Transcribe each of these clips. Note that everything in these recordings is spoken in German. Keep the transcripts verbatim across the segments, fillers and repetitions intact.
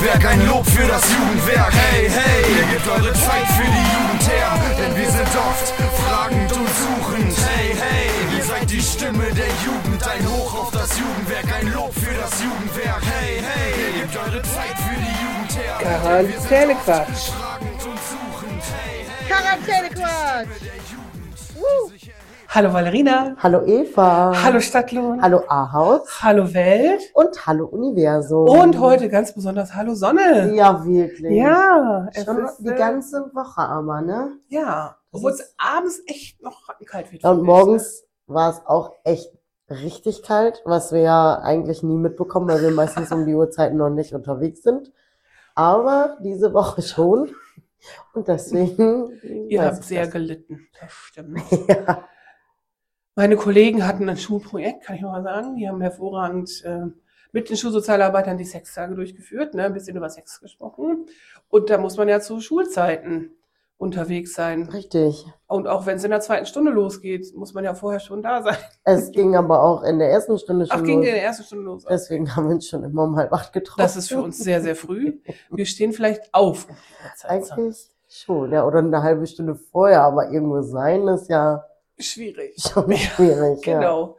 Jugendwerk, ein Lob für das Jugendwerk. Hey, hey, ihr gebt eure Zeit für die Jugend her, denn wir sind oft fragend und suchend. Hey, hey, ihr seid die Stimme der Jugend, ein Hoch auf das Jugendwerk, ein Lob für das Jugendwerk. Hey, hey, ihr gebt eure Zeit für die Jugend her. Quarantänequatsch. Quarantänequatsch. Uh. Hallo Valerina. Hallo Eva. Hallo Stadtlohn. Hallo Ahaus. Hallo Welt. Und hallo Universum. Und heute ganz besonders Hallo Sonne. Ja, wirklich. Ja. Es Schon ist, die äh, ganze Woche aber, ne? Ja. Obwohl es abends echt noch kalt wird. Und morgens war es auch echt richtig kalt, was wir ja eigentlich nie mitbekommen, weil wir meistens um die Uhrzeiten noch nicht unterwegs sind. Aber diese Woche schon. Und deswegen... Ihr habt sehr gelitten. Das stimmt. Ja. Meine Kollegen hatten ein Schulprojekt, kann ich noch mal sagen. Die haben hervorragend äh, mit den Schulsozialarbeitern die Sextage durchgeführt, ne, ein bisschen über Sex gesprochen. Und da muss man ja zu Schulzeiten unterwegs sein. Richtig. Und auch wenn es in der zweiten Stunde losgeht, muss man ja vorher schon da sein. Es ging aber auch in der ersten Stunde schon Ach, ging los. in der ersten Stunde los. Deswegen haben wir uns schon immer um halb acht getroffen. Das ist für uns sehr, sehr früh. Wir stehen vielleicht auf. Um Eigentlich schon, ja, oder eine halbe Stunde vorher, aber irgendwo sein ist ja... Schwierig. Schon schwierig, ja. Genau.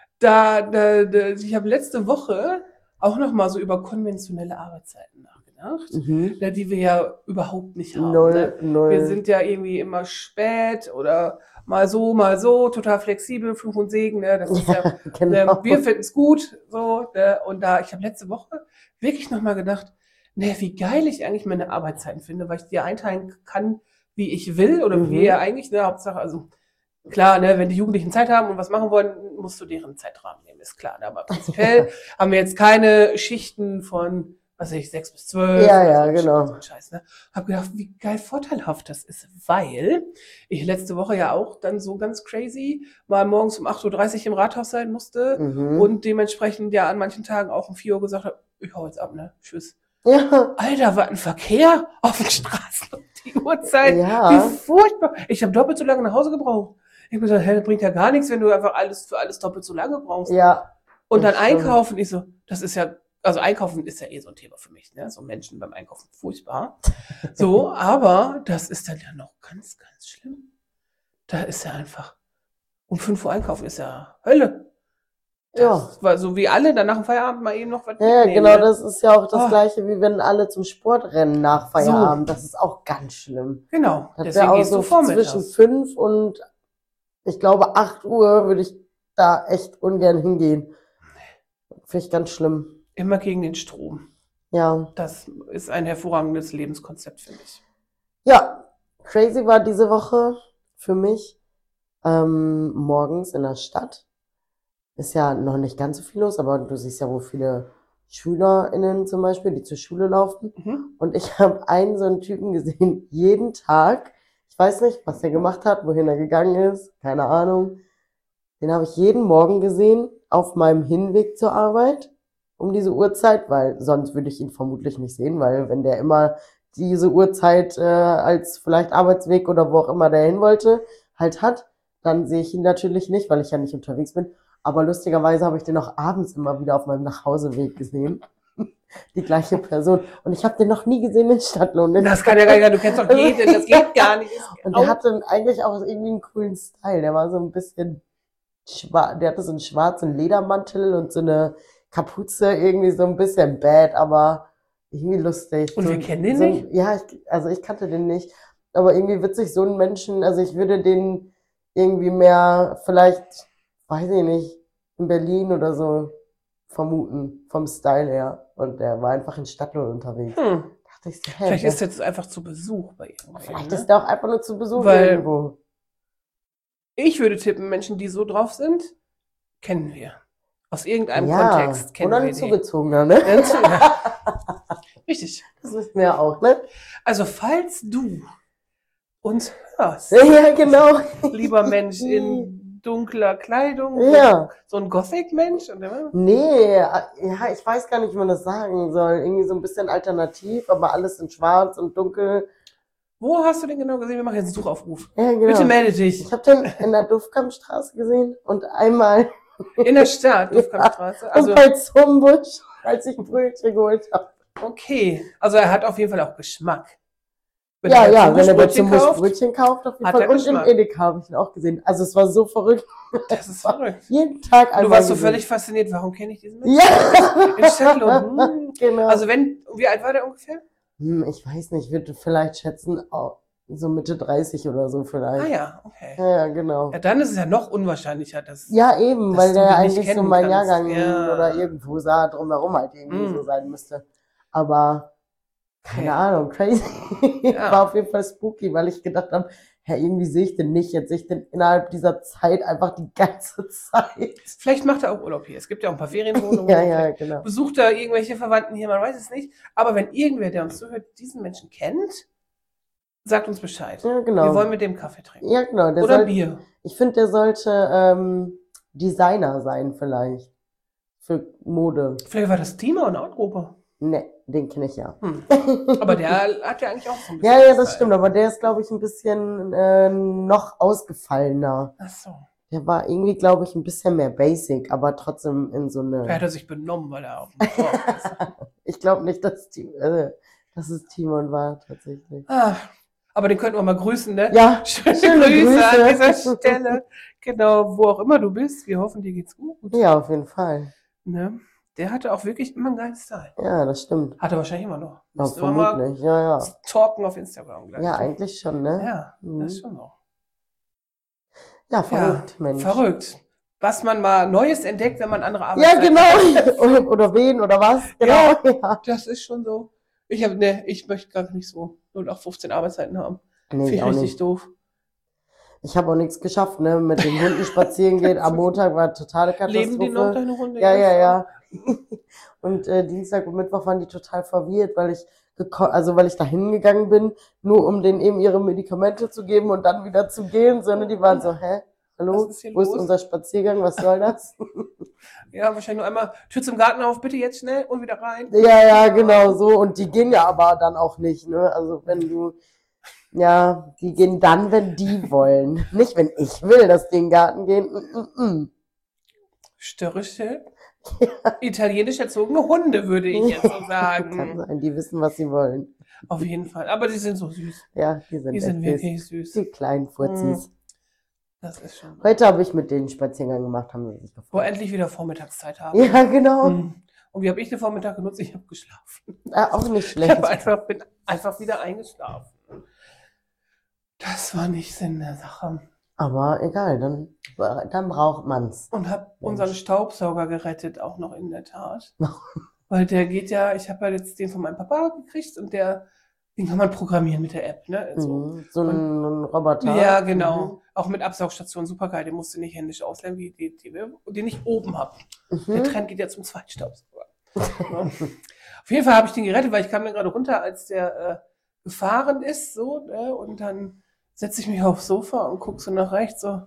Da, da, da, ich habe letzte Woche auch noch mal so über konventionelle Arbeitszeiten nachgedacht, mhm. da, die wir ja überhaupt nicht haben. Null, ne? null. Wir sind ja irgendwie immer spät oder mal so, mal so, total flexibel, Fluch und Segen. Ne? Das ist ja, ja genau. ne, wir finden es gut. So, ne? Und da, ich habe letzte Woche wirklich noch mal gedacht, ne, wie geil ich eigentlich meine Arbeitszeiten finde, weil ich die einteilen kann, wie ich will oder mhm. wie ja eigentlich, ne, Hauptsache, also klar, ne, wenn die Jugendlichen Zeit haben und was machen wollen, musst du deren Zeitrahmen nehmen, ist klar. Aber prinzipiell haben wir jetzt keine Schichten von, was weiß ich, sechs bis zwölf. Ja, ja, so genau. So ein Scheiß, ne? Hab gedacht, wie geil vorteilhaft das ist, weil ich letzte Woche ja auch dann so ganz crazy mal morgens um acht Uhr dreißig im Rathaus sein musste mhm. und dementsprechend ja an manchen Tagen auch um vier Uhr gesagt habe, ich hau jetzt ab, ne, tschüss. Ja. Alter, was ein Verkehr auf den Straßen um die Uhrzeit. Ja. Wie furchtbar. Ich habe doppelt so lange nach Hause gebraucht. Ich habe gesagt, hey, das bringt ja gar nichts, wenn du einfach alles für alles doppelt so lange brauchst. Ja. Und dann einkaufen, ich so, das ist ja, also einkaufen ist ja eh so ein Thema für mich, ne? So Menschen beim Einkaufen, furchtbar. So, aber das ist dann ja noch ganz, ganz schlimm. Da ist ja einfach, um fünf Uhr einkaufen ist ja Hölle. Das ja. War so wie alle, dann nach dem Feierabend mal eben noch was Ja, mitnehmen, genau, ne? Das ist ja auch das oh. Gleiche, wie wenn alle zum Sport rennen nach Feierabend. So. Das ist auch ganz schlimm. Genau, das deswegen auch so zwischen fünf und ich glaube, acht Uhr würde ich da echt ungern hingehen. Finde ich ganz schlimm. Immer gegen den Strom. Ja. Das ist ein hervorragendes Lebenskonzept, finde ich. Ja, crazy war diese Woche für mich ähm, morgens in der Stadt. Ist ja noch nicht ganz so viel los, aber du siehst ja, wo viele SchülerInnen zum Beispiel, die zur Schule laufen. Mhm. Und ich habe einen so einen Typen gesehen, jeden Tag. Ich weiß nicht, was der gemacht hat, wohin er gegangen ist, keine Ahnung. Den habe ich jeden Morgen gesehen, auf meinem Hinweg zur Arbeit, um diese Uhrzeit, weil sonst würde ich ihn vermutlich nicht sehen, weil wenn der immer diese Uhrzeit äh, als vielleicht Arbeitsweg oder wo auch immer der hin wollte, halt hat, dann sehe ich ihn natürlich nicht, weil ich ja nicht unterwegs bin. Aber lustigerweise habe ich den auch abends immer wieder auf meinem Nachhauseweg gesehen. Die gleiche Person. Und ich habe den noch nie gesehen in Stadtlohn. Das kann ja gar nicht, du kennst doch jeden, das geht gar nicht. Und der hatte eigentlich auch irgendwie einen coolen Style. Der war so ein bisschen schwarz, der hatte so einen schwarzen Ledermantel und so eine Kapuze, irgendwie so ein bisschen bad, aber irgendwie lustig. Und so, wir kennen den so, nicht? Ja, ich, also ich kannte den nicht. Aber irgendwie witzig, so einen Menschen, also ich würde den irgendwie mehr, vielleicht, weiß ich nicht, in Berlin oder so vermuten, vom Style her. Und der war einfach in Stadtlohn unterwegs. Hm. Dachte ich so, hey, vielleicht ist er jetzt einfach zu Besuch bei ihm. Vielleicht ne? ist er auch einfach nur zu Besuch Weil irgendwo. Ich würde tippen, Menschen, die so drauf sind, kennen wir. Aus irgendeinem ja, Kontext kennen oder wir ein Zugezogener, ne? Richtig. Das wissen wir ja auch, ne? Also, falls du uns hörst, ja, genau. lieber Mensch in dunkler Kleidung, ja. so ein Gothic-Mensch? Nee, ja, ich weiß gar nicht, wie man das sagen soll. Irgendwie so ein bisschen alternativ, aber alles in schwarz und dunkel. Wo hast du den genau gesehen? Wir machen jetzt einen Suchaufruf. Ja, genau. Bitte melde dich. Ich habe den in der Dufkampstraße gesehen und einmal... In der Stadt, Dufkampstraße? Ja, also und bei Zumbusch, als ich ein Brötchen geholt habe. Okay. Also er hat auf jeden Fall auch Geschmack. Wenn Ja, er ja, zum wenn er mir Brötchen zum kauft, Brötchen kauft, auf jeden hat Fall. er Und im Geschmack. Edeka habe ich ihn auch gesehen. Also es war so verrückt. Das ist verrückt. Jeden Tag Und du einmal warst so gesehen. völlig fasziniert, warum kenne ich diesen Menschen? Ja! In Städtlo. Hm. Genau. Also wenn, wie alt war der ungefähr? Hm, ich weiß nicht, ich würde vielleicht schätzen, oh, so Mitte dreißig oder so Ah vielleicht. ja, okay. Ja, ja, genau. Ja, dann ist es ja noch unwahrscheinlicher, dass... Ja, eben, dass weil du der den nicht eigentlich so kennen mein kannst. Jahrgang Ja. oder irgendwo sah, drumherum halt irgendwie Hm. so sein müsste. Aber keine Okay. Ahnung, crazy. Ja. War auf jeden Fall spooky, weil ich gedacht habe, hä, irgendwie sehe ich den nicht. Jetzt sehe ich den innerhalb dieser Zeit einfach die ganze Zeit. Vielleicht macht er auch Urlaub hier. Es gibt ja auch ein paar Ferienwohnungen. Ja, ja, Vielleicht genau. besucht er irgendwelche Verwandten hier, man weiß es nicht. Aber wenn irgendwer, der uns zuhört, diesen Menschen kennt, sagt uns Bescheid. Ja, Wir genau. wollen mit dem Kaffee trinken. Ja, genau. Der Oder soll, Bier. ich finde, der sollte ähm, Designer sein vielleicht. Für Mode. Vielleicht war das Timo und Outgruppe. Ne, den kenne ich ja. Hm. Aber der hat ja eigentlich auch so ein bisschen Ja, ja, das Style. stimmt, aber der ist, glaube ich, ein bisschen äh, noch ausgefallener. Ach so. Der war irgendwie, glaube ich, ein bisschen mehr basic, aber trotzdem in so Da eine. hat er sich benommen, weil er auf dem Motorrad ist. Ich glaube nicht, dass, Tim, äh, dass es Timon war, tatsächlich. Ah, aber den könnten wir mal grüßen, ne? Ja, Schöne, schöne Grüße, an Grüße. dieser Stelle. Genau, wo auch immer du bist. Wir hoffen, dir geht's gut. ja, auf jeden Fall. Ne? Der hatte auch wirklich immer einen geilen Style. Ja, das stimmt. Hat er wahrscheinlich immer noch. Ja, Müssten wir mal vermutlich, ja, ja. talken auf Instagram gleich. Ja, eigentlich schon, ne? Ja, Mhm. das ist schon so. Ja, verrückt, Ja, Mensch. verrückt. Was man mal Neues entdeckt, wenn man andere Ja, Arbeitszeiten hat. genau. oder, oder wen oder was? Genau, Ja. ja. Das ist schon so. Ich hab, ne, ich möchte gar nicht so null acht fünfzehn Arbeitszeiten haben. Nee, Finde ich ich auch richtig nicht. doof. Ich habe auch nichts geschafft, ne? Mit den Hunden spazieren gehen. Am Montag war totale Katastrophe. Leben die noch deine Runde? Ja, ja, jetzt? ja. Und äh, Dienstag und Mittwoch waren die total verwirrt, weil ich geko- also weil ich da hingegangen bin, nur um denen eben ihre Medikamente zu geben und dann wieder zu gehen, sondern die waren so, hä? Hallo? Was ist hier Wo ist los? unser Spaziergang? Was soll das? Ja, wahrscheinlich nur einmal Tür zum Garten auf, bitte jetzt schnell und wieder rein. Ja, ja, genau so. Und die gehen ja aber dann auch nicht, ne? Also wenn du, ja, die gehen dann, wenn die wollen. Nicht, wenn ich will, dass die in den Garten gehen. Mm, mm, mm. Störrische, italienisch erzogene Hunde, würde ich jetzt so Kann sagen. sein, die wissen, was sie wollen. Auf jeden Fall. Aber die sind so süß. Ja, die sind, Die sind echt süß. wirklich süß. Die kleinen Furzis. Das ist schon. Heute habe ich mit denen einen Spaziergang gemacht, haben sie sich Wo gefreut. endlich wieder Vormittagszeit haben. Ja, genau. Hm. Und wie habe ich den Vormittag genutzt? Ich habe geschlafen. Ja, auch nicht Ich schlecht. hab einfach, bin einfach wieder eingeschlafen. Das war nicht Sinn der Sache. Aber egal, dann, dann braucht man's. Und habe Mensch. unseren Staubsauger gerettet, auch noch in der Tat. Weil der geht ja, ich habe ja jetzt den von meinem Papa gekriegt und der, den kann man programmieren mit der App, ne? Also, Mhm. So ein, ein Roboter. ja, genau. Auch mit Absaugstation, super geil. Den musst du nicht händisch auslernen, wie die, die, den ich oben habe. Mhm. Der Trend geht ja zum Zweitstaubsauger. Ja. Auf jeden Fall habe ich den gerettet, weil ich kam dann gerade runter, als der äh, gefahren ist, so, ne? Und dann setze ich mich aufs Sofa und gucke so nach rechts, so,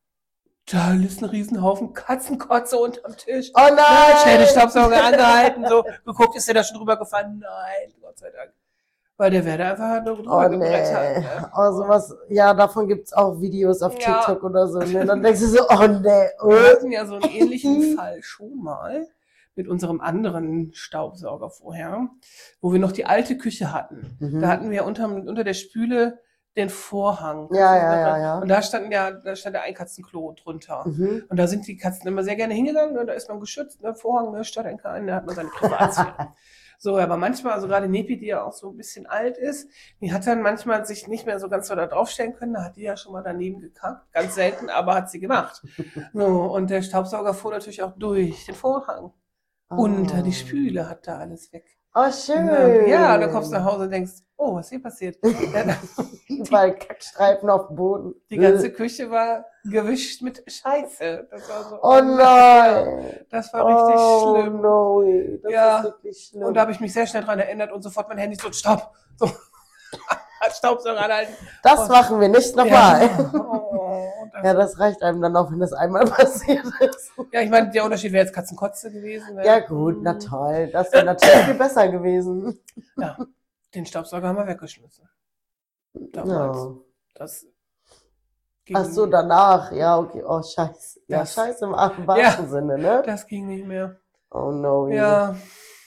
da ist ein Riesenhaufen Katzenkotze unterm Tisch. Oh Nein, schnell den nein! Staubsauger angehalten, so, geguckt, ist der da schon drüber gefahren? Nein, Gott sei Dank. Weil der wäre da einfach nur drüber Oh gebrettert. nee. Ne? Oh, sowas, ja, davon gibt's auch Videos auf Ja. TikTok oder so. Ne? Dann denkst du so, oh nee. Wir äh. hatten ja so einen ähnlichen Fall schon mal mit unserem anderen Staubsauger vorher, wo wir noch die alte Küche hatten. Mhm. Da hatten wir unter, unter der Spüle den Vorhang. Ja, ja, ja, ja. Und da standen ja, da stand ja ein Katzenklo drunter. Mhm. Und da sind die Katzen immer sehr gerne hingegangen, ne? Da ist man geschützt, ne? Vorhang, ne? Stört einen keinen, da hat man seine Privatsphäre. So, aber manchmal, also gerade Nepi, die ja auch so ein bisschen alt ist, die hat dann manchmal sich nicht mehr so ganz so da draufstellen können, da hat die ja schon mal daneben gekackt, ganz selten, aber hat sie gemacht. So, und der Staubsauger fuhr natürlich auch durch den Vorhang. Unter die Spüle hat da alles weg. Oh, schön. Ja, und dann kommst du nach Hause und denkst, oh, was ist hier passiert? Ja, Überall Kackstreifen auf dem Boden. die ganze Küche war gewischt mit Scheiße. Das war so, Oh nein. das war richtig Oh schlimm. no. Das Ja. ist wirklich schlimm. Und da habe ich mich sehr schnell dran erinnert und sofort mein Handy so, stopp, so, Staubsauger anhalten. das machen wir nicht nochmal. Ja, oh, das, Ja, das reicht einem dann auch, wenn das einmal passiert ist. ja, ich meine, der Unterschied wäre jetzt Katzenkotze gewesen. Ne? Ja gut, na toll. Das wäre natürlich viel besser gewesen. Ja, den Staubsauger haben wir weggeschmissen. Damals. Ja. Das ging, Ach so, danach. Ja, okay. Oh, scheiße. Ja, Das- scheiße im wahrsten Ja. Sinne, ne? das ging nicht mehr. Oh no. Ja,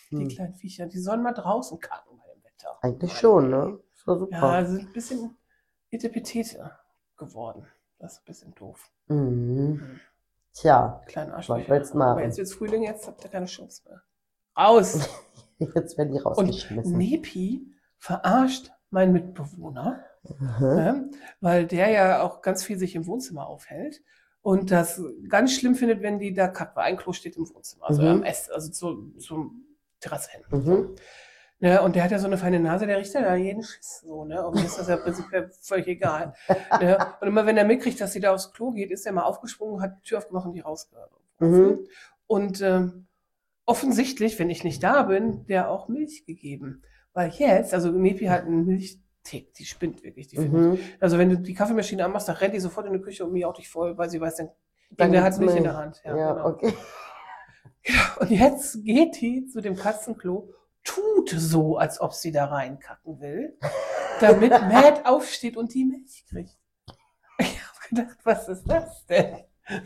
die Hm. kleinen Viecher. Die sollen mal draußen kacken bei dem Wetter. Eigentlich schon, ne? Das war super. Ja, also ein bisschen Etepetete geworden. Das ist ein bisschen doof. Mhm. Hm. Tja, Kleine was Arschlöcher. willst du Aber machen? jetzt wird's Frühling, jetzt habt ihr keine Chance mehr. Raus! Jetzt werden die Und rausgeschmissen. Nepi verarscht meinen Mitbewohner, Mhm. ne? Weil der ja auch ganz viel sich im Wohnzimmer aufhält und das ganz schlimm findet, wenn die da kackt, weil ein Klo steht im Wohnzimmer, also Mhm. am Ess, also zur, zum Terrasse hin. Mhm. Ne? Und der hat ja so eine feine Nase, der riecht ja da jeden Schiss so, ne? Und mir ist das ja prinzipiell völlig egal. Ne? Und immer wenn er mitkriegt, dass sie da aufs Klo geht, ist er mal aufgesprungen, hat die Tür aufgemacht und die rausgeworfen. Mhm. Und ähm, offensichtlich, wenn ich nicht da bin, der auch Milch gegeben. Weil jetzt, also Nepi hat einen Milchtick, die spinnt wirklich, die finde ich. Mhm. Also wenn du die Kaffeemaschine anmachst, dann rennt die sofort in die Küche und miaut dich voll, weil sie weiß, dann, Dann der hat gibt's Milch in Milch. der Hand. Ja, Ja, genau. okay. Und jetzt geht die zu dem Katzenklo, tut so, als ob sie da reinkacken will, damit Matt aufsteht und die Milch kriegt. Ich habe gedacht, was ist das denn?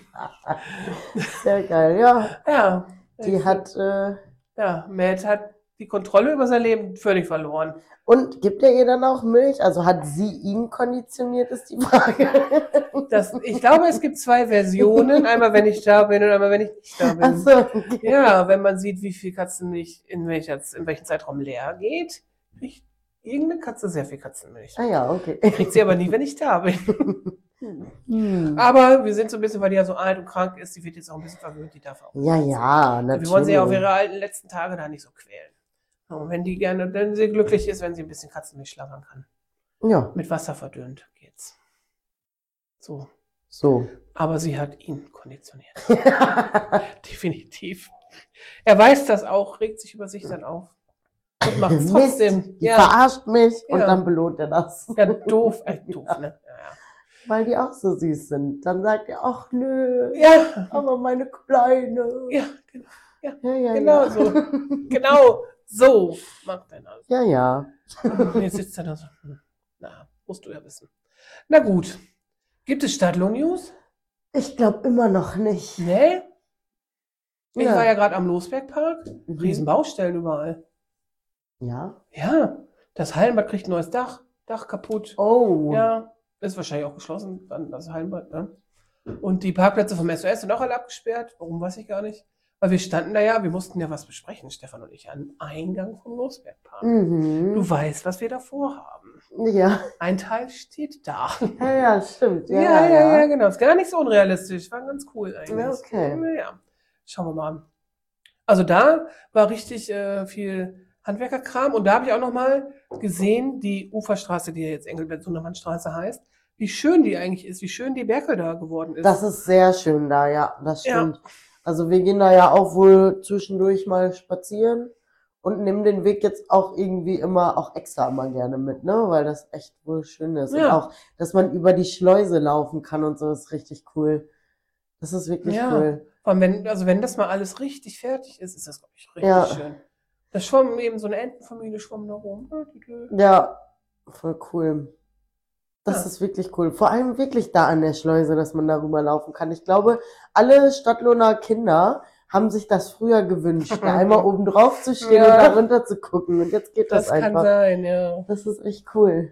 Sehr geil, ja. Ja, Die hat, äh, ja, Matt hat die Kontrolle über sein Leben völlig verloren. und gibt er ihr dann auch Milch? Also hat sie ihn konditioniert, ist die Frage. Das, ich glaube, es gibt zwei Versionen. Einmal, wenn ich da bin und einmal, wenn ich nicht da bin. Ach so, okay. Ja, wenn man sieht, wie viel Katzenmilch in, welcher, in welchem Zeitraum leer geht, kriegt irgendeine Katze sehr viel Katzenmilch. Ah ja, okay. Kriegt sie aber nie, wenn ich da bin. Hm. Aber wir sind so ein bisschen, weil die ja so alt und krank ist, die wird jetzt auch ein bisschen verwöhnt, die darf auch. Ja, ja, natürlich. Wir wollen sie ja auf ihre alten letzten Tage da nicht so quälen. Und wenn die gerne, wenn sie glücklich ist, wenn sie ein bisschen Katzenmilch schlangern kann. Ja, Mit Wasser verdünnt geht's. So. so. Aber sie hat ihn konditioniert. Definitiv. Er weiß das auch, regt sich über sich dann auf. Und macht es Mist, trotzdem. die Ja, verarscht mich und Ja. dann belohnt er das. ja, doof. Äh, doof, ne? Weil die auch so süß sind. Dann sagt er, ach nö, Ja, ja, aber meine Kleine. ja, genau, ja, ja. genau ja. so. Genau so macht er das. Ja, ja. Und jetzt sitzt er da so. hm, Na, musst du ja wissen. Na gut. Gibt es Stadtlohn-News? Ich glaube immer noch nicht. Nee. Ich Ja. war ja gerade am Losbergpark. Mhm. Riesen Baustellen überall. Ja. Ja, das Hallenbad kriegt ein neues Dach. Dach kaputt. Oh. Ja, ist wahrscheinlich auch geschlossen, dann das Hallenbad, ne? Und die Parkplätze vom S O S sind auch alle abgesperrt. Warum, weiß ich gar nicht. Weil wir standen da ja, wir mussten ja was besprechen, Stefan und ich, am Eingang vom Losbergpark. Mhm. Du weißt, was wir da vorhaben. Ja. Ein Teil steht da. Ja, ja, stimmt. Ja, Ja, ja, ja, genau. Ist gar nicht so unrealistisch. War ganz cool eigentlich. Ja, okay. Ja, schauen wir mal. Also da war richtig äh, viel Handwerkerkram und da habe ich auch noch mal gesehen, die Uferstraße, die ja jetzt Engelbert-Sundermann-Straße heißt, wie schön die eigentlich ist, wie schön die Berkel da geworden ist. Das ist sehr schön da, ja, das Ja. stimmt. Also wir gehen da ja auch wohl zwischendurch mal spazieren und nehmen den Weg jetzt auch irgendwie immer, auch extra immer gerne mit, ne, weil das echt wohl schön ist. Und Ja. auch, dass man über die Schleuse laufen kann und so, ist richtig cool. Das ist wirklich Ja. cool. Vor allem, wenn, also wenn das mal alles richtig fertig ist, ist das, glaube ich, richtig Ja. schön. Da schwommen eben so eine Entenfamilie, schwommen da rum. Ja, voll cool. Das Ja. ist wirklich cool. Vor allem wirklich da an der Schleuse, dass man darüber laufen kann. Ich glaube, alle Stadtlohner Kinder haben sich das früher gewünscht, da einmal oben drauf zu stehen Ja. und da runter zu gucken. Und jetzt geht das, Das kann einfach. sein, ja. Das ist echt cool.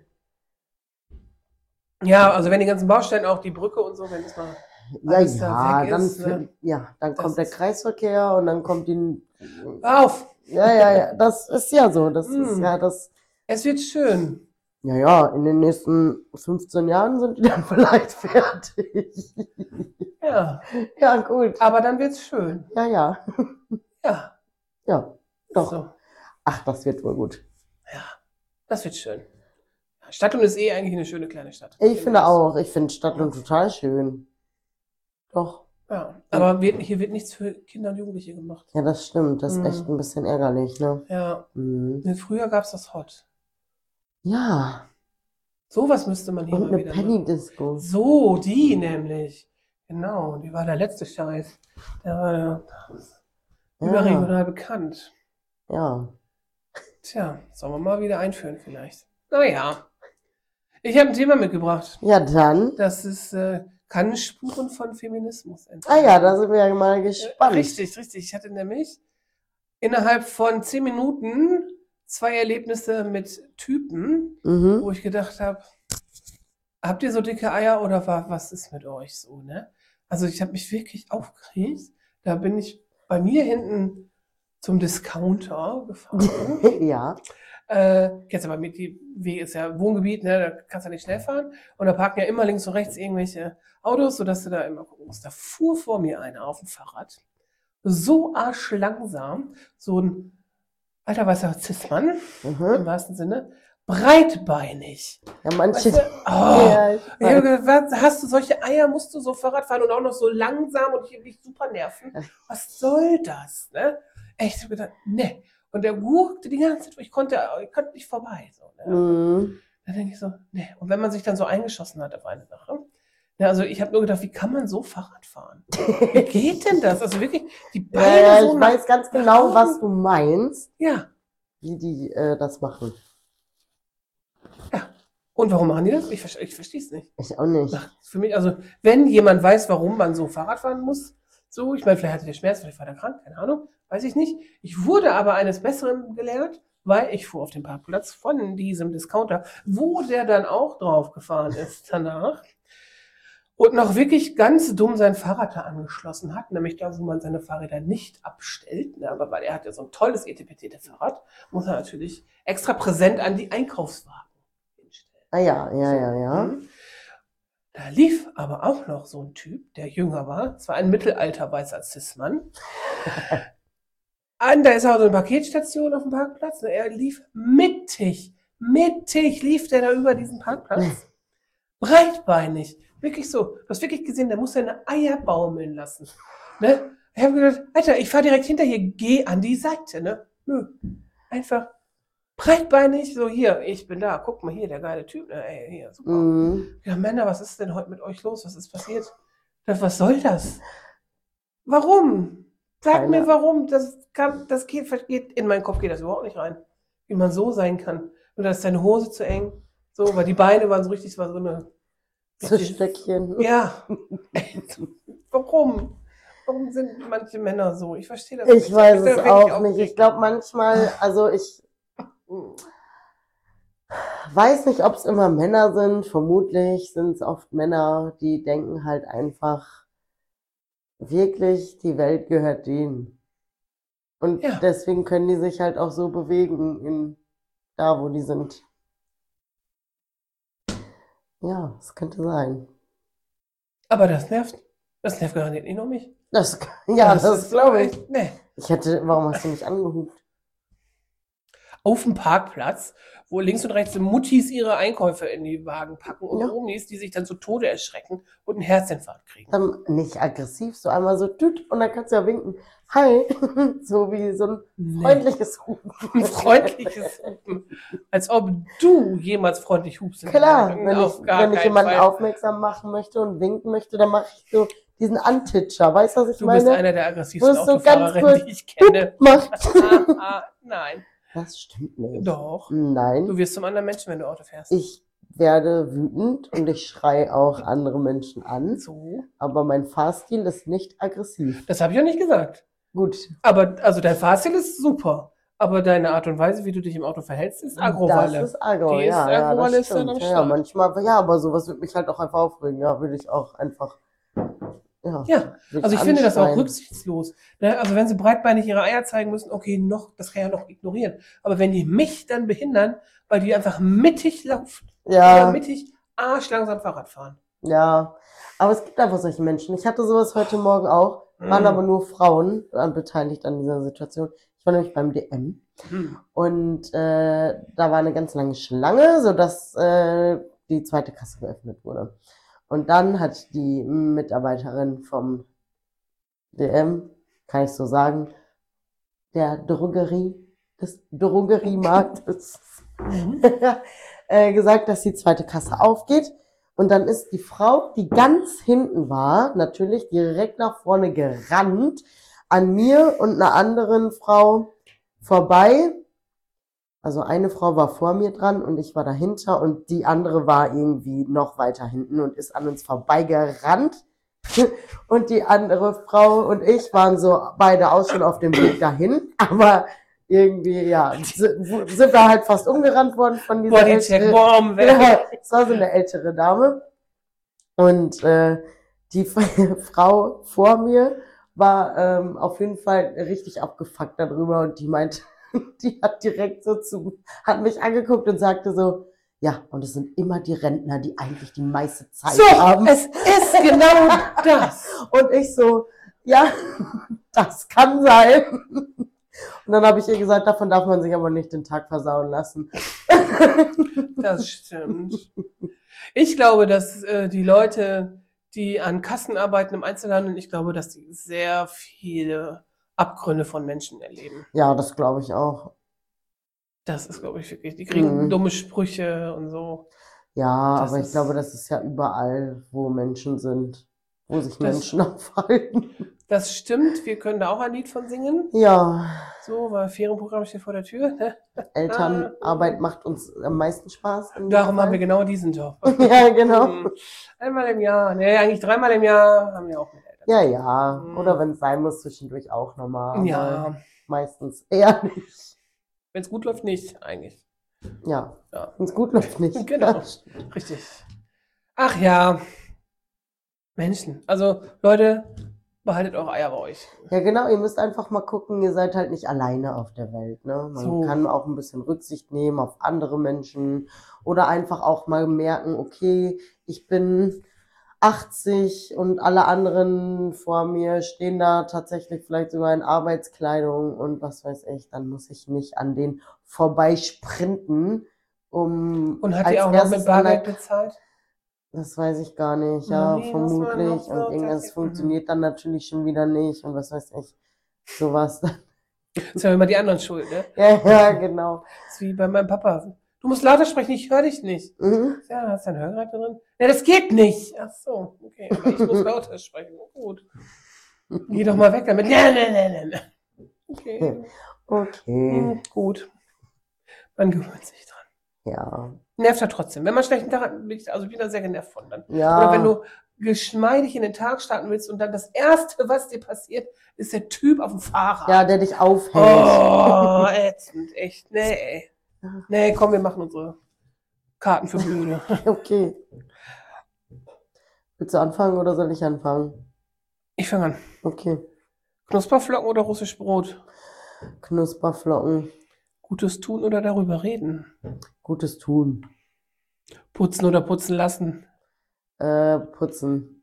Ja, also wenn die ganzen Baustellen, auch die Brücke und so, wenn das mal Ja, alles da ja, weg dann, ist, ne? ja, dann Das kommt der ist- Kreisverkehr und dann kommt die, auf! ja, ja, ja, das ist ja so, das ist Mm. ja das, Es wird schön. ja, ja, in den nächsten fünfzehn Jahren sind die dann vielleicht fertig. Ja, Ja, gut, aber dann wird's schön. ja, ja, Ja, ja, doch. so. Ach, das wird wohl gut. Ja, das wird schön. Ja, Stadtlohn ist eh eigentlich eine schöne kleine Stadt. Ich finde das. auch, ich finde Stadtlohn total schön. Doch. Ja, aber wird, hier wird nichts für Kinder und Jugendliche gemacht. Ja, das stimmt. Das ist Mhm. echt ein bisschen ärgerlich, ne? Ja, Mhm. früher gab's das Hot. Ja, Sowas müsste man hier und mal eine wieder machen. Penny-Disco. So, die nämlich. Genau, die war der letzte Scheiß. Der war ja Ja, überregional bekannt. ja. Tja, sollen wir mal wieder einführen vielleicht. Naja. Ich habe ein Thema mitgebracht. Ja, dann. Das ist, äh, kann Spuren von Feminismus Ah ja, da sind wir ja mal gespannt. Richtig, richtig. Ich hatte nämlich innerhalb von zehn Minuten zwei Erlebnisse mit Typen, Mhm. wo ich gedacht habe, habt ihr so dicke Eier oder wa- was ist mit euch so, ne? Also ich habe mich wirklich aufgeregt. Da bin ich bei mir hinten zum Discounter gefahren. Ja. Äh, kennst du bei mir, die Wege ist ja Wohngebiet, ne? Da kannst du nicht schnell fahren. Und da parken ja immer links und rechts irgendwelche Autos, sodass du da immer gucken musst. Da fuhr vor mir einer auf dem Fahrrad. So arschlangsam. So ein alter weißer Cis-Mann, im Mhm. wahrsten Sinne. Breitbeinig. Ja, manche. Weißt du? Oh, Ja, ich ich hab weiß. gedacht, was, hast du solche Eier, musst du so Fahrrad fahren und auch noch so langsam und ich mich super nerven? Was soll das? Ne? Echt, ich hab gedacht, ne. Und der gurkte die ganze Zeit, ich konnte, ich konnte nicht vorbei. So, ne? Mhm. Da denke ich so, ne. Und wenn man sich dann so eingeschossen hat auf eine Sache, ne, also ich habe nur gedacht, wie kann man so Fahrrad fahren? Wie geht denn das? Also wirklich, die Ja, Beine ja, so ich nach weiß ganz genau, oben. was du meinst, Ja, wie die äh, das machen. ja. Und warum machen die das? Ich, verste- ich verstehe es nicht. Ich auch nicht. Ach, für mich, also, wenn jemand weiß, warum man so Fahrrad fahren muss, so, ich meine, vielleicht hatte der Schmerz, vielleicht war der krank, keine Ahnung, weiß ich nicht. Ich wurde aber eines Besseren gelehrt, weil ich fuhr auf dem Parkplatz von diesem Discounter, wo der dann auch drauf gefahren ist danach und noch wirklich ganz dumm sein Fahrrad da angeschlossen hat, nämlich da, wo man seine Fahrräder nicht abstellt, ne, aber weil er hat ja so ein tolles Etepetete-Fahrrad, muss er natürlich extra präsent an die Einkaufswagen hinstellen. Ah ja, ja, So, ja, ja. hm. Da lief aber auch noch so ein Typ, der jünger war. Es war ein mittelalterweißer Cis-Mann. An, da ist auch so eine Paketstation auf dem Parkplatz. Und er lief mittig, mittig lief der da über diesen Parkplatz. Breitbeinig. Wirklich so. Du hast wirklich gesehen, der muss seine Eier baumeln lassen. Ne? Ich habe gedacht, Alter, ich fahre direkt hinter hier, geh an die Seite. Ne? Nö. Einfach breitbeinig, so hier, ich bin da, guck mal hier, der geile Typ, ne? Ey, hier, super. Mhm. Ja, Männer, was ist denn heute mit euch los? Was ist passiert? Das, was soll das? Warum? Sag Keine- mir warum. Das kann, das geht, geht, in meinen Kopf geht das überhaupt nicht rein. Wie man so sein kann. Und da ist deine Hose zu eng. So, weil die Beine waren so richtig, es war so eine. So richtig- Stöckchen. Ja. Warum? Warum sind manche Männer so? Ich verstehe das Ich nicht. weiß Das es ist wirklich auch auch nicht. Ich glaube manchmal, also ich weiß nicht, ob es immer Männer sind. Vermutlich sind es oft Männer, die denken halt einfach wirklich, die Welt gehört denen. Und Ja. deswegen können die sich halt auch so bewegen in da, wo die sind. Ja, das könnte sein. Aber das nervt. Das nervt garantiert nicht nur mich. Das, ja, das, ist glaube ich. echt- Nee. Ich hätte, warum hast du nicht angehupt? Auf dem Parkplatz, wo links und rechts Muttis ihre Einkäufe in die Wagen packen und Ja. Omis, die sich dann zu Tode erschrecken und einen Herzinfarkt kriegen. Dann nicht aggressiv, so einmal so tüt und dann kannst du ja winken. Hi, so wie so ein Nee. freundliches Hupen. Ein freundliches Hupen. Als ob du jemals freundlich hupst. Klar, wenn Auf ich, gar wenn ich keinen jemanden Fall. aufmerksam machen möchte und winken möchte, dann mache ich so diesen Antitscher. Weißt du, was ich Du bist meine? einer der aggressivsten Wo es so ganz Autofahrerinnen, die ich kenne. Macht. Ah, nein. Das stimmt nicht. Doch. Nein, Du wirst zum anderen Menschen, wenn du Auto fährst. ich werde wütend und ich schreie auch andere Menschen an, So. aber mein Fahrstil ist nicht aggressiv. Das habe ich auch nicht gesagt. Gut, Aber, also dein Fahrstil ist super. Aber deine Art und Weise, wie du dich im Auto verhältst, ist Agrowalle. das ist Agro, Die ist ja, ja, Agrowalle, das ist dann stimmt. am Ja, ja, Start. manchmal, ja, aber sowas würde mich halt auch einfach aufregen. Ja, würde ich auch einfach, ja. Ja, würde also ich finde das auch anschreien. rücksichtslos. Ne? Also wenn sie breitbeinig ihre Eier zeigen müssen, okay, noch, das kann ich ja noch ignorieren. Aber wenn die mich dann behindern, weil die einfach mittig laufen, Ja. oder mittig arschlangsam Fahrrad fahren. Ja, aber es gibt einfach solche Menschen. Ich hatte sowas heute Morgen auch, waren Mhm. aber nur Frauen äh, beteiligt an dieser Situation. Ich war nämlich beim D M Hm. und äh, da war eine ganz lange Schlange, sodass äh, die zweite Kasse geöffnet wurde. Und dann hat die Mitarbeiterin vom D M, kann ich so sagen, der Drogerie, des Drogeriemarktes, Mhm. äh, gesagt, dass die zweite Kasse aufgeht. Und dann ist die Frau, die ganz hinten war, natürlich direkt nach vorne gerannt, an mir und einer anderen Frau vorbei. Also eine Frau war vor mir dran und ich war dahinter und die andere war irgendwie noch weiter hinten und ist an uns vorbeigerannt, Und die andere Frau und ich waren so beide auch schon auf dem Weg dahin, aber irgendwie, ja, sind wir halt fast umgerannt worden von dieser Bodycheck, ältere, Bomb, ja, es war so eine ältere Dame. Und äh, die Frau vor mir war ähm, auf jeden Fall richtig abgefuckt darüber und die meinte, die hat direkt so zu, hat mich angeguckt und sagte so, ja, und es sind immer die Rentner, die eigentlich die meiste Zeit so, haben. es ist genau das. Und ich so, ja, das kann sein. Und dann habe ich ihr gesagt, davon darf man sich aber nicht den Tag versauen lassen. Das stimmt. Ich glaube, dass äh, die Leute, die an Kassen arbeiten im Einzelhandel, ich glaube, dass die sehr viele Abgründe von Menschen erleben. Ja, das glaube ich auch. Das ist, glaube ich, wirklich. Die kriegen Mhm. dumme Sprüche und so. Ja, Das aber ich ist- glaube, das ist ja überall, wo Menschen sind, wo sich Das- Menschen aufhalten. Das stimmt, wir können da auch ein Lied von singen. Ja, So, weil Ferienprogramm steht vor der Tür. Ne? Elternarbeit macht uns am meisten Spaß. in Darum jedem haben wir Fall. genau diesen Job. Ja, genau. Hm. Einmal im Jahr. Nee, eigentlich dreimal im Jahr haben wir auch mit Eltern. Ja, ja. Mhm. Oder wenn es sein muss, zwischendurch auch nochmal. Aber Ja, meistens eher nicht. wenn es gut läuft, nicht, eigentlich. Ja, Ja. wenn es gut läuft, nicht. Genau. Richtig. Ach ja. Menschen. Also, Leute, behaltet eure Eier bei euch. Ja, genau, ihr müsst einfach mal gucken, ihr seid halt nicht alleine auf der Welt, ne? Man So. kann auch ein bisschen Rücksicht nehmen auf andere Menschen oder einfach auch mal merken, okay, ich bin achtzig und alle anderen vor mir stehen da tatsächlich vielleicht sogar in Arbeitskleidung und was weiß ich, dann muss ich nicht an denen vorbeisprinten, um Und hat als ihr auch noch erstes mit an Bargeld der- bezahlt? Das weiß ich gar nicht, ja, Nein, hast du mal vermutlich. noch so Und irgendwas tatsächlich- funktioniert dann natürlich schon wieder nicht und was weiß ich. Sowas. Das ist ja immer die anderen schuld, ne? Ja, ja, genau. Das ist wie bei meinem Papa. Du musst lauter sprechen, ich höre dich nicht. Mhm. Ja, hast du ein Hörgerät drin? Ja, das geht nicht. Ach so, okay, aber ich muss lauter sprechen. Oh, gut. Geh doch mal weg damit. Nein, nein, nein, nein, nein. Okay. Okay, Hm, gut. Man gewöhnt sich dran. ja. Nervt ja trotzdem. Wenn man schlechten Tag hat, bin ich, also ich bin da sehr genervt von dann. Ja. Oder wenn du geschmeidig in den Tag starten willst und dann das Erste, was dir passiert, ist der Typ auf dem Fahrrad. Ja, der dich aufhält. Oh, ätzend, echt. Nee, ey. Nee, komm, wir machen unsere Karten für Blöde. Okay. Willst du anfangen oder soll ich anfangen? Ich fange an. Okay. Knusperflocken oder russisch Brot? Knusperflocken. Gutes tun oder darüber reden? Gutes tun. Putzen oder putzen lassen? Äh, putzen.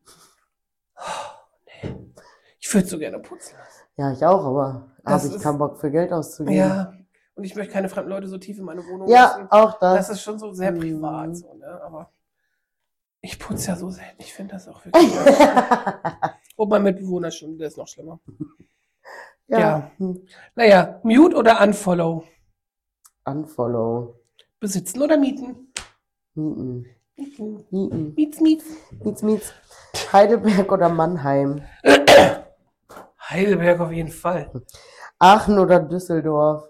Ich würde so gerne putzen lassen. Ja, ich auch, aber Das habe ich ist- keinen Bock für Geld auszugeben. Ja, und ich möchte keine fremden Leute so tief in meine Wohnung Ja, lassen. auch Das das. ist schon so sehr Mhm. privat, so, ne? Aber ich putze ja so selten. Ich finde das auch wirklich. Und mein Mitbewohner schon, der ist noch schlimmer. ja. Ja. Hm. Naja, mute oder unfollow? Unfollow. Besitzen oder mieten? Mieten. Mieten. Mieten. Miets, miets. Miets, miets. Heidelberg oder Mannheim. Heidelberg auf jeden Fall. Aachen oder Düsseldorf.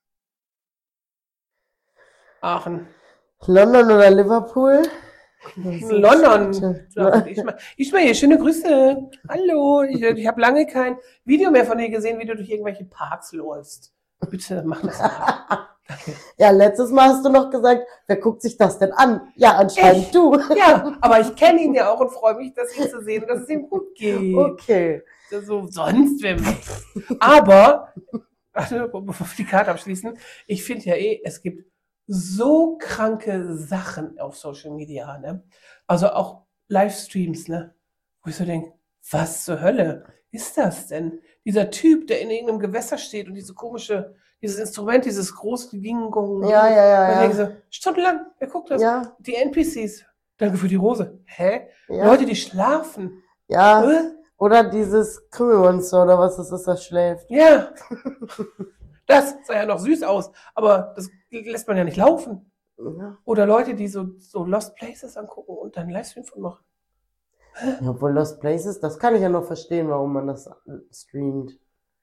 Aachen. London oder Liverpool. Das ist so London. schade. Ja, ich mal, ich mal hier, schöne Grüße. Hallo. Ich, ich habe lange kein Video mehr von dir gesehen, wie du durch irgendwelche Parks läufst. Bitte mach das mal. Danke. Ja, letztes Mal hast du noch gesagt, wer guckt sich das denn an? Ja, anscheinend Ich. du. Ja, aber ich kenne ihn ja auch und freue mich, dass ihn zu sehen und dass es ihm gut geht. Okay. So, sonst wer. Aber, warte, bevor wir die Karte abschließen, ich finde ja eh, es gibt so kranke Sachen auf Social Media, ne? Also auch Livestreams, ne? Wo ich so denke, was zur Hölle ist das denn? Dieser Typ, der in irgendeinem Gewässer steht und diese komische, dieses Instrument, dieses große Ding, Gong, Ja, ja, ja, und ja. denke so, stundenlang, wer guckt das? Ja, Die N P Cs. Danke für die Rose. Hä? ja. Leute, die schlafen. Ja. Hä? Oder dieses Krümelmonster oder was das ist, das schläft. Ja. Das sah ja noch süß aus, aber das lässt man ja nicht laufen. Ja. Oder Leute, die so, so Lost Places angucken und dann einen Livestream von machen. Ja, obwohl Lost Places, das kann ich ja noch verstehen, warum man das streamt.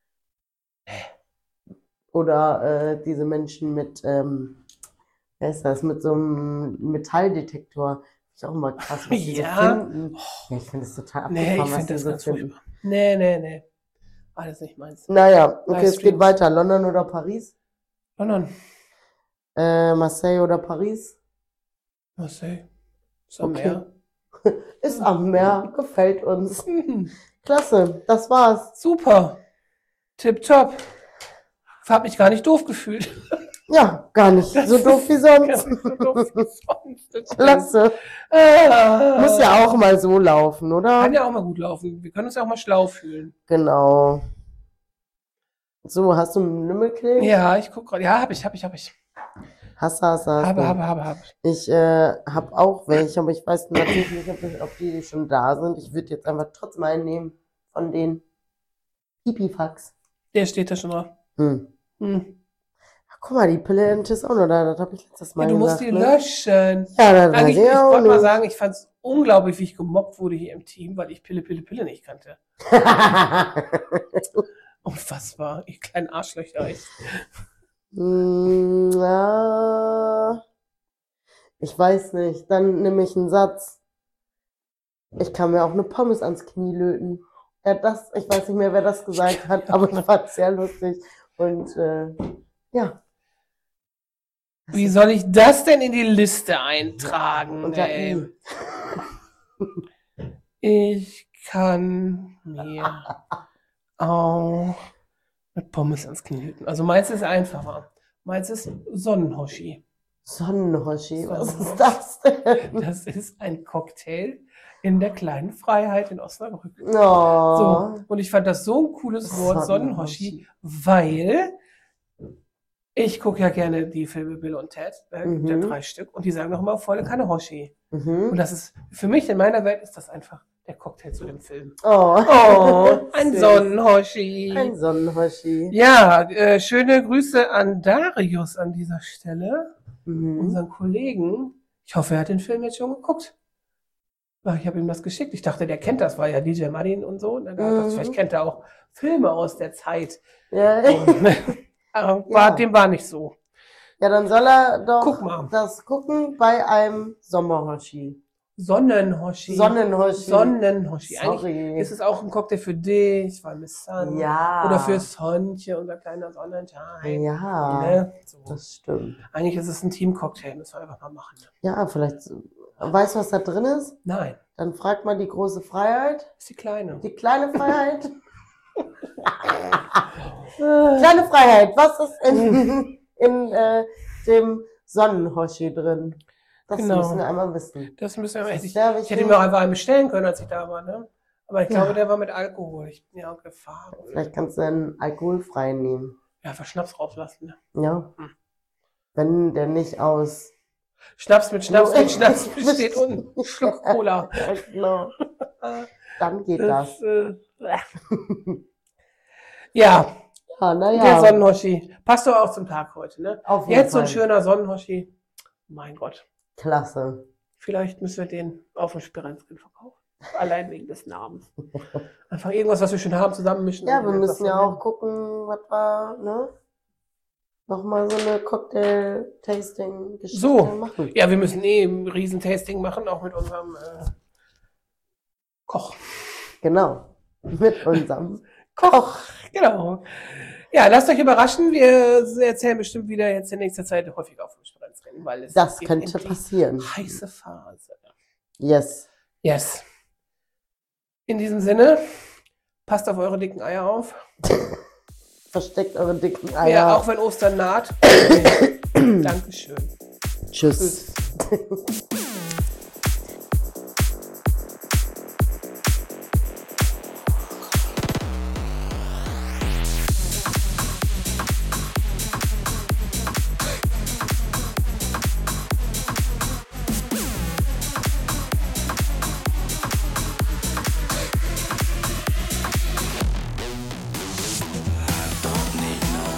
Oder äh, diese Menschen mit, ähm, wer ist das, mit so einem Metalldetektor. Ich auch mal krass, was die Ja. so finden. Ja, ich finde es total abgefahren, Nee, ich was finde die das so ganz finden. furchtbar. Nee, nee, nee. Alles nicht meins. Naja, okay, es geht Livestreams. weiter. London oder Paris? London, Äh, Marseille oder Paris? Marseille. Ist am Okay. Meer. Ist am Meer, gefällt uns. Mhm. Klasse, das war's. Super. Tipptopp. Hab mich gar nicht doof gefühlt. Ja, gar nicht so doof wie Gar sonst. nicht so doof wie sonst. Das stimmt. Klasse. Ah. Muss ja auch mal so laufen, oder? Kann ja auch mal gut laufen. Wir können uns ja auch mal schlau fühlen. Genau. So, hast du einen Lümmelknecht? Ja, ich guck gerade. Ja, hab ich, hab ich, hab ich. Hast du, hast du, hast Habe, du. habe, habe, habe. Ich äh, habe auch welche, aber ich weiß natürlich nicht, ob, ich, ob die schon da sind. Ich würde jetzt einfach trotzdem einen nehmen von den Pipifax. Der steht da schon drauf. Hm. Hm. Ach, guck mal, die Pille ist auch noch da. Das habe ich letztes Mal Ja, du musst gesagt. die ne? löschen. Ja, das weiß Eigentlich, ich ich auch wollte mal nicht. sagen, ich fand es unglaublich, wie ich gemobbt wurde hier im Team, weil ich Pille, Pille, Pille nicht kannte. Unfassbar, ihr kleinen Arschlöcher. Ich. Hm, ja, ich weiß nicht. Dann nehme ich einen Satz. Ich kann mir auch eine Pommes ans Knie löten. Ja, das, ich weiß nicht mehr, wer das gesagt hat, aber ich fand es sehr lustig. Und äh, ja. Wie soll ich das denn in die Liste eintragen? Und da ey? Ich kann mir auch mit Pommes ans Knie hüten. Also meins ist einfacher. Meins ist Sonnenhoshi. Sonnenhoshi, was ist das denn? Das ist ein Cocktail in der kleinen Freiheit in Osnabrück. Oh. So, und ich fand das so ein cooles Wort, Sonnenhoshi, weil ich gucke ja gerne die Filme Bill und Ted, da gibt ja Mhm. drei Stück, und die sagen noch immer volle Kanne Hoshi. Und Mhm. das ist, für mich, in meiner Welt, ist das einfach der Cocktail zu dem Film. Oh, Oh, ein Süß. Sonnenhoshi. Ein Sonnenhoshi. Ja, äh, schöne Grüße an Darius an dieser Stelle, Mhm. unseren Kollegen. Ich hoffe, er hat den Film jetzt schon geguckt. Ach, ich habe ihm das geschickt. Ich dachte, der kennt das, war ja D J Martin und so. Und dann dachte ich, Mhm. vielleicht kennt er auch Filme aus der Zeit. Ja. Aber war, Ja. dem war nicht so. Ja, dann soll er doch Guck mal. das gucken bei einem Sommerhoshi. Sonnenhoshi. Sonnenhoshi. Sonnenhoshi. Eigentlich Sorry. ist es auch ein Cocktail für dich, weil Miss Sun. Ja. Oder für Sonche, unser kleiner Sonnenschein. Ja, Ne? So. das stimmt. Eigentlich ist es ein Team-Cocktail, müssen wir einfach mal machen. Ja, vielleicht, weißt du, was da drin ist? Nein, Dann fragt mal die große Freiheit. ist die kleine. Die kleine Freiheit. Kleine Freiheit, was ist in, in äh, dem Sonnenhoshi drin? Das Genau. müssen wir einmal wissen. Das müssen wir Das echt. ist Ich, sehr ich wichtig. hätte mir auch einfach einen bestellen können, als ich da war, ne? Aber ich glaube, Ja. der war mit Alkohol. Ich bin ja auch gefahren. Vielleicht kannst du einen alkoholfreien nehmen. Ja, einfach Schnaps rauslassen. Ne? Ja. Hm. Wenn der nicht aus. Schnaps mit Schnaps Ja. mit Schnaps besteht und ein Schluck Cola. Ja, genau. Dann geht das. Das, äh, ja, Ja, der naja. Sonnenhoshi. Passt doch auch zum Tag heute, ne? Auf jeden Jetzt so ein Fall. schöner Sonnenhoshi. Mein Gott. Klasse. Vielleicht müssen wir den auf dem Spirenzkin verkaufen. Allein wegen des Namens. Einfach irgendwas, was wir schon haben, zusammenmischen. Ja, und wir dann müssen ja einfach auch gucken, was wir, ne? Nochmal so eine Cocktail-Tasting-Geschichte So. machen. Ja, wir müssen eh ein Riesentasting machen, auch mit unserem äh, Koch. Genau. Mit unserem Koch, genau. Ja, lasst euch überraschen. Wir erzählen bestimmt wieder jetzt in nächster Zeit häufiger auf dem Spirenzrennen, weil es Das geht könnte in die passieren. heiße Phase. Yes. Yes. In diesem Sinne, passt auf eure dicken Eier auf. Versteckt eure dicken Ja, Eier. auch wenn Ostern naht. Dankeschön. Tschüss. Tschüss.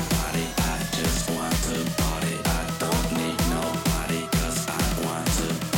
I don't need nobody, I just want to party. I don't need nobody, cause I want to